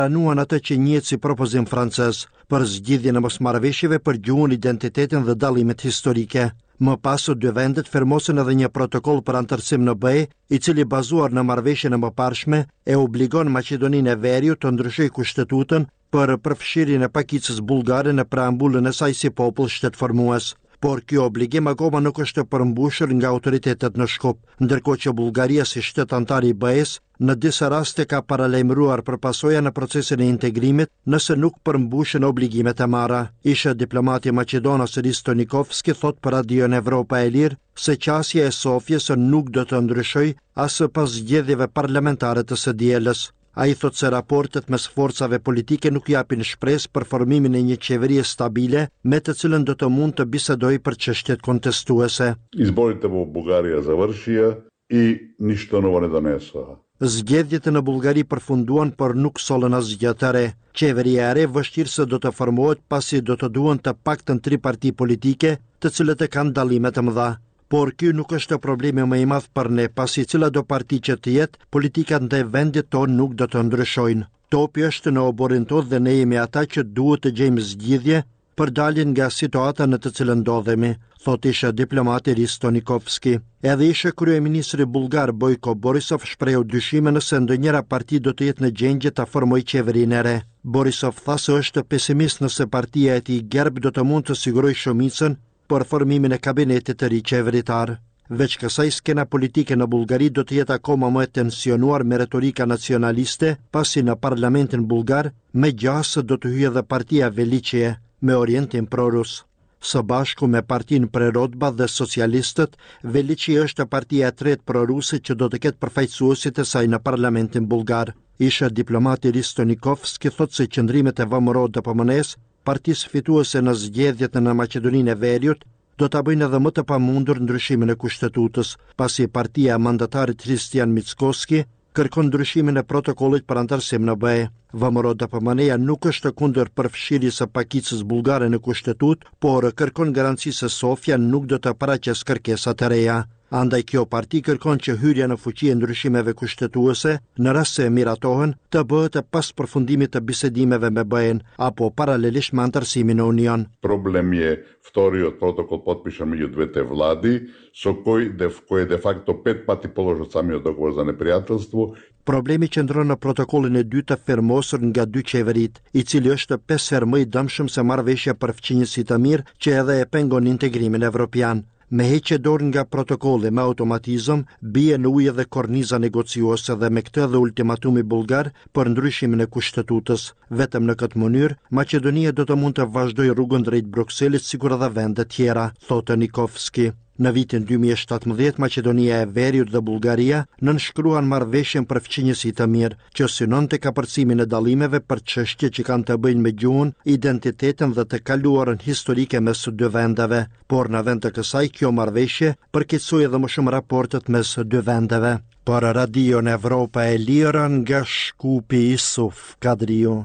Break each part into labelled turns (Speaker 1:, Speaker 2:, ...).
Speaker 1: pranuan atë që njihet si propozim francez për zgjidhjen e mosmarrëveshjeve për gjuhën, identitetin dhe dallimet historike. Më pas dy vendet firmosën edhe një protokoll për anëtarësim në BE, i cili bazuar në marrëveshjen e mëparshme e obligon Maqedoninë e Veriut të ndryshojë kushtetutën për përfshirjen e pakicës bullgare në preambullën e saj si popull shtetformues. Por kjo obligim akoma nuk është përmbushur nga autoritetet në Shkup, ndërkohë që Bullgaria si shtet antar i BE-s në disa raste ka paralajmëruar për pasoja në procesin e integrimit nëse nuk përmbushen obligimet e marra. Isha diplomati maqedonas Risto Nikovski thot për Radion Evropa e Lirë se qasja e Sofjes nuk do të ndryshojë as pas zgjedhjeve parlamentare të së dielës. Ai thot se raportet mes forcave politike nuk japin shpresë për formimin e një qeverie stabile me të cilën do të mund të bisedojë për çështjet kontestuese.
Speaker 2: Изборите во Бугарија завршија и ништо ново не донесоа.
Speaker 1: Zgjedhjet në Bullgari përfunduan, por nuk sollën asgjë të re. Qeveria e re vështirë se do të formohet pasi do të duhen të paktën 3 parti politike, të cilët e kanë dallime të mëdha. Por ky nuk është problemi më i madh për ne, pasi cila do parti që të jetë, politikat ndaj vendit tonë nuk do të ndryshojnë. Topi është në oborin tonë dhe ne jemi ata që duhet të gjejmë zgjidhje për daljen nga situata në të cilën ndodhemi, thot isha diplomati Risto Nikovski. Edhe isha kryeministri bullgar Bojko Borisov shprehu dyshime nëse ndonjëra parti do të jetë në gjendje ta formojë qeverinë e re. Borisov tha se është pesimist nëse partia e tij Gerb do të mund të sigurojë shumicën për formimin e kabinetit të ri qeveritar. Veç kësaj, skena politike në Bullgari do të jetë akoma më e tensionuar me retorika nacionaliste, pasi në parlamentin bullgar me gjasë do të hyjë edhe partia Veliçie me orientim prorus. Së bashku me partinë Prerodba dhe socialistët, Veliçie është partia e tretë proruse që do të ketë përfaqësuesit e saj në parlamentin bullgar. Isha diplomati Risto Nikovski thot se qëndrimet e VMRO DPMNE-s, partisë fituese në zgjedhjet në Maqedoninë e Veriut, do ta bëjnë edhe më të pamundur ndryshimin e kushtetutës, pasi partia e mandatarit Hristijan Mickoski kërkon ndryshimin e protokollit për anëtarësim në BE. VMRO DPMNE-ja nuk është kundër përfshirjes së pakicës bullgare në kushtetutë, por kërkon garanci se Sofja nuk do të paraqes kërkesa të reja. Andaj kjo parti kërkon që hyrja në fuqi e ndryshimeve kushtetuese, në rast se miratohen, të bëhet pas përfundimit të bisedimeve me BE-n apo paralelisht me antarësimin në Union.
Speaker 2: Problem je вториот протокол подпишан меѓу двете влади, со кој de facto 5 пати положат самиот договор за непријателство.
Speaker 1: Problemi qëndron në protokollin e dytë të firmosur nga dy qeverit, i cili është 5 herë më i dëmshëm se marrëveshja për fqinjësi të mirë që edhe e pengon integrimin evropian. Me heqje dorë nga protokolli me automatizëm, bie në ujë dhe korniza negociuese dhe me këtë dhe ultimatumi bullgar për ndryshimin e kushtetutës. Vetëm në këtë mënyrë, Maqedonia do të mund të vazhdojë rrugën drejt Brukselit sikur edhe vende tjera, thotë Nikovski. Në vitin 2017, Maqedonia e Veriut dhe Bullgaria nënshkruan marrëveshjen për fqinjësi të mirë, që synonte kapërcimin e dallimeve për çështje që kanë të bëjnë me gjuhën, identitetin dhe të kaluarën historike mes së dy vendeve. Por në vend të kësaj, kjo marrëveshje përkeqësoi edhe më shumë raportet mes së dy vendeve. Për Radion Evropa e Lirë nga Shkupi Isuf Kadriu.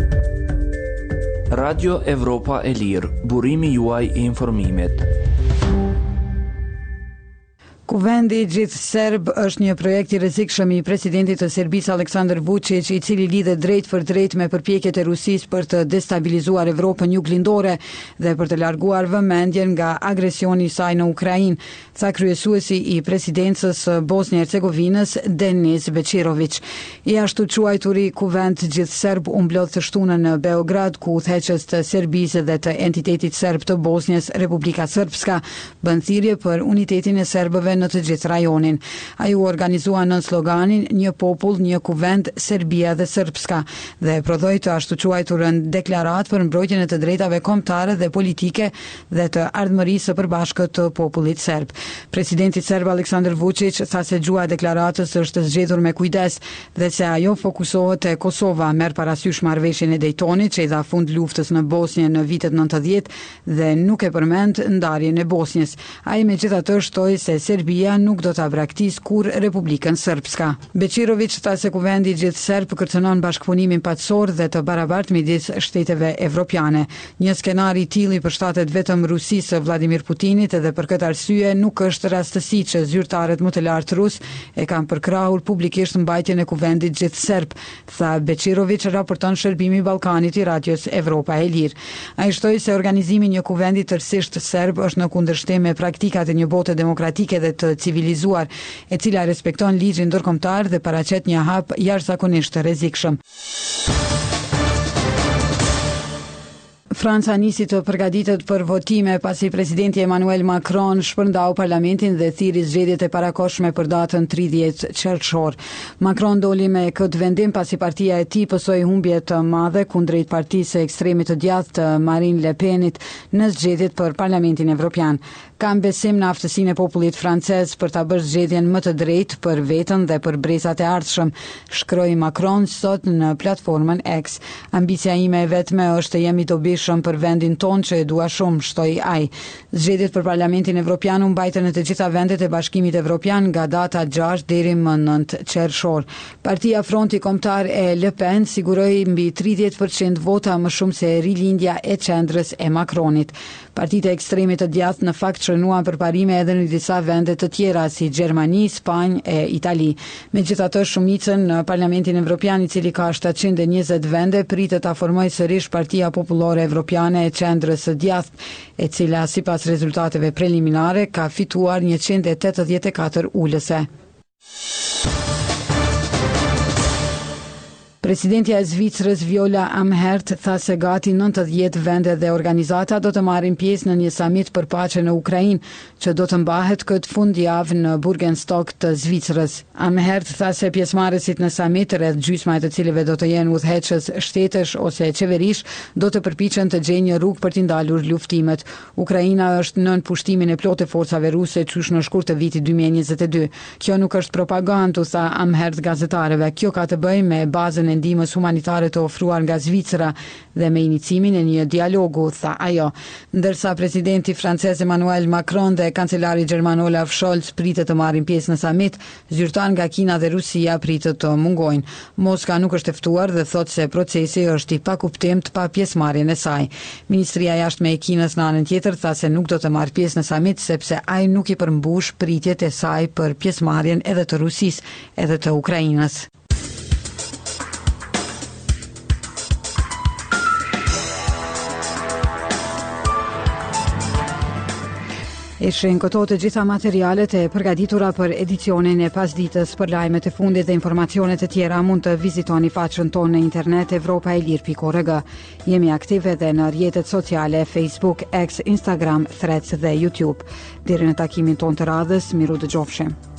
Speaker 3: Radio Evropa e Lirë, burimi juaj i informimit.
Speaker 4: Kuvendi gjithë serb është një projekt i rrezikshëm i presidentit të Serbisë Aleksandar Vučić, i cili lidhet drejt për drejt me përpjekjet e Rusisë për të destabilizuar Evropën juglindore dhe për të larguar vëmendjen nga agresioni i saj në Ukrainë, tha kryesuesi i presidencës së Bosnjë-Hercegovinës Denis Beqirović. I ashtu quajturi kuvend gjithë serb u mblodh të shtunën në Beograd, ku udhëheqës të Serbisë dhe të entitetit serb të Bosnjës, Republika Srpska, bën thirrje për unitetin e serbëve në të gjithë rajonin. Ai u organizua nën sloganin "Një popull, një kuvend, Serbia dhe Srpska" dhe prodhoi të ashtu quajturën deklaratë për mbrojtjen e të drejtave kombëtare dhe politike dhe të ardhmërisë së përbashkët të popullit serb. Presidenti serb Aleksandar Vučić tha se gjua e deklaratës është zgjedhur me kujdes dhe se ajo fokusohet te Kosova, merr parasysh marrëveshjen e Daytonit që i dha fund luftës në Bosnjë në vitet 90 dhe nuk e përmend ndarjen e Bosnjës. Ai megjithatë shtoi se Serbia Serbia nuk do ta braktisë kur Republikën Srpska. Beqirović tha se kuvendi i gjithë serb kërcënon bashkëpunimin paqësor dhe të barabartë midis shteteve evropiane. Një skenar i tillë i përshtatet vetëm Rusisë së Vladimir Putinit dhe për këtë arsye nuk është rastësi që zyrtarët më të lartë rus e kanë përkrahur publikisht mbajtjen e kuvendit gjithë serb, tha Beqirović, raporton shërbimi i Ballkanit i Radios Evropa e Lirë. Ai shtoi se organizimi i një kuvendi tërësisht serb është në kundërshtim me praktikat e një bote demokratike dhe të civilizuar, e cila respekton ligjin ndërkombëtar dhe paraqet një hap jashtëzakonisht rrezikshëm. Franca nisi të përgatitet për votime pasi presidenti Emmanuel Macron shpërndau parlamentin dhe thiri zgjedhjet e parakohshme për datën 30 qershor. Macron doli me këtë vendim pasi partia e tij pësoi humbje të madhe kundrejt partisë së ekstremit të djathtë të Marine Le Penit në zgjedhjet për Parlamentin Evropian. Kam besim në aftësinë e popullit francez për ta bërë zgjedhjen më të drejtë për veten dhe për brezat e ardhshëm, shkroi Macron sot në platformën X. Ambicia ime e vetme është të jemi dobishëm për vendin tonë që e dua shumë, shtoi ai. Zgjedhjet për Parlamentin Evropian u mbajtën në të gjitha vendet e Bashkimit Evropian nga data 6 deri më 9 qershor. Partia Fronti Kombëtar e Le Pen siguroi mbi 30% vota më shumë se rilindja e qendrës e Macronit. Partitë e ekstremit të djathtë në fakt shënuan përparime edhe në disa vende të tjera si Gjermani, Spanjë e Itali. Megjithatë, shumicën në Parlamentin Evropian, i cili ka 720 vende, pritet ta formojë sërish Partia Popullore Evropiane e qendrës së djathtë, e cila sipas rezultateve preliminare ka fituar 184 ulëse. Presidentja e Zvicrës Viola Amherd tha se gati 90 vende dhe organizata do të marrin pjesë në një samit për paqe në Ukrainë, që do të mbahet këtë fundjavë në Burgenstock të Zvicrës. Amherd tha se pjesëmarrësit në samit, rreth gjysma e të cilëve do të jenë udhëheqës shtetësh ose qeverish, do të përpiqen të gjejnë një rrugë për t'i ndalur luftimet. Ukraina është nën pushtimin e plotë të forcave ruse qysh në shkurt të vitit 2022. Kjo nuk është propagandë, tha Amherd gazetarëve. Kjo ka të bëjë me bazën e ndihmës humanitare të ofruar nga Zvicra dhe me inicimin e një dialogu, tha ajo. Ndërsa presidenti francez Emmanuel Macron dhe kancelari gjerman Olaf Scholz pritet të marrin pjesë në samit, zyrtar nga Kina dhe Rusia pritet të mungojnë. Moska nuk është e ftuar dhe thot se procesi është i pakuptimt pa pjesëmarrjen e saj. Ministria e Jashtme e Kinës në anën tjetër tha se nuk do të marrë pjesë në samit sepse ai nuk i përmbush pritjet e saj për pjesëmarrjen edhe të Rusisë edhe të Ukrainës. Ishin këto të gjitha materialet e përgatitura për edicionin e pasditës. Për lajmet e fundit dhe informacionet e tjera mund të vizitoni faqen tonë në internet evropaelir.org. Jemi aktive edhe në rrjetet sociale Facebook, X, Instagram, Threads dhe YouTube. Deri në takimin tonë të radhës, miru dëgjofshim.